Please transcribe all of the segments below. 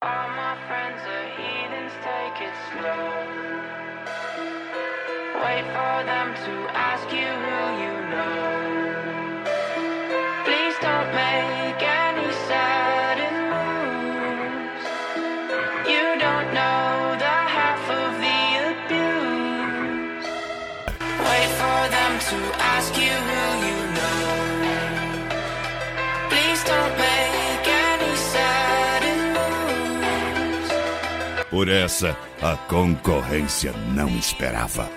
All my friends are heathens, take it slow. Wait for them to ask you who you know. Please don't make any sudden moves. You don't know the half of the abuse. Wait for them to ask you who you know. Please don't make any sudden moves. Por essa, a concorrência não esperava.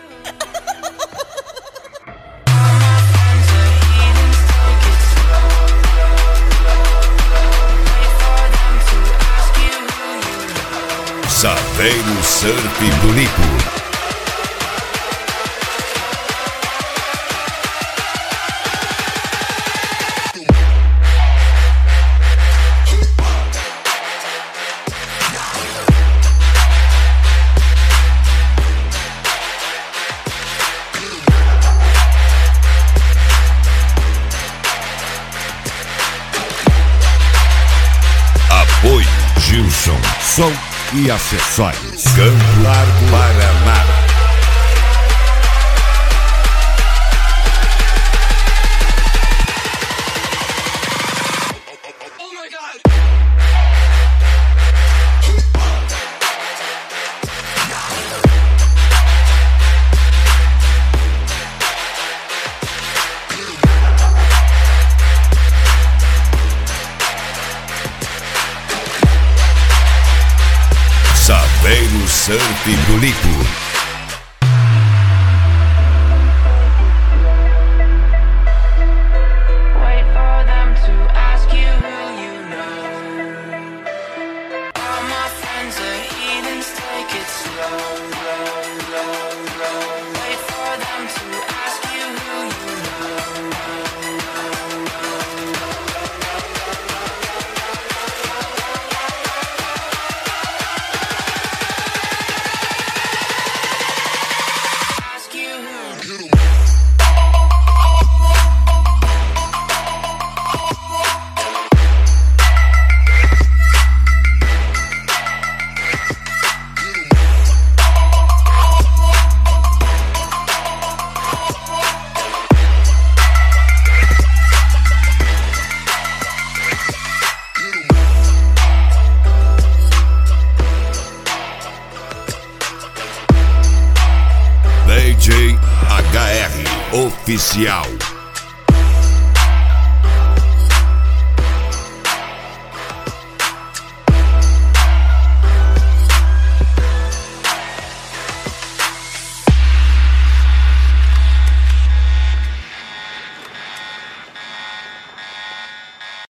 Saveiro Surf Bonito. Apoio Gilson Som e acessórios. Campo Largo, Paraná. Oh my God! Saveiro Surf Bonito. Wait for them to ask you who you know. All my friends are heathens, take it slow, slow, slow, slow. Wait for them to ask you who you know. Ask you who. DJ HR Oficial.